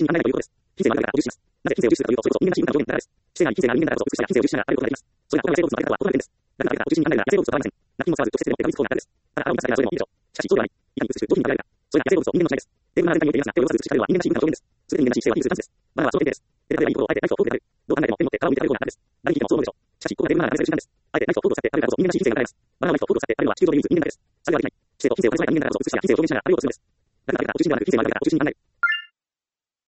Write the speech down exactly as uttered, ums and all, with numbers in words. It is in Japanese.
心に考えないということです。品性は誰かが重視します。なぜ品性を重視するかというと、それこそ人間が真の条件だからです。知性があり、品性がある人間だからこそ、美しさや品性を重視しながらあることができます。それが他の野生動物のあり方とは異なる点です。だから誰かが重視に考えるなら野生動物とはありません。鳴きも使わず、直接でも手が打つ方が楽です。ただ、腹を満たすだけならそれでもいいでしょう。しかし、そうではない。いかに美しく上品に食べられるか。それが野生動物と人間の違いです。テーブルが全体において皆さん手を動かす美しさでは人間らしい文化の表現です。すべて人間らしい姿勢は品質感です。バナナはその典型です。手で食べればいいことをあえてナイフをフォークで食べる。どう考えても手に持って腹を向いて食べるような感じです。誰に聞いてもそう思うでしょう。しかし、ここがテーブルマナーが大切な時間です。あえてナイフをフォークを使って食べるからこそ人間らしい品性が得られます。バナナはナイフをフォークを使って食べるのは地球上で唯一人間だけです。それができない。知性と品性を兼ね備えた人間だからこそ美しさや品性を表現しながらあることをするんです。誰かが中心ではなく品性があるから中心に考える。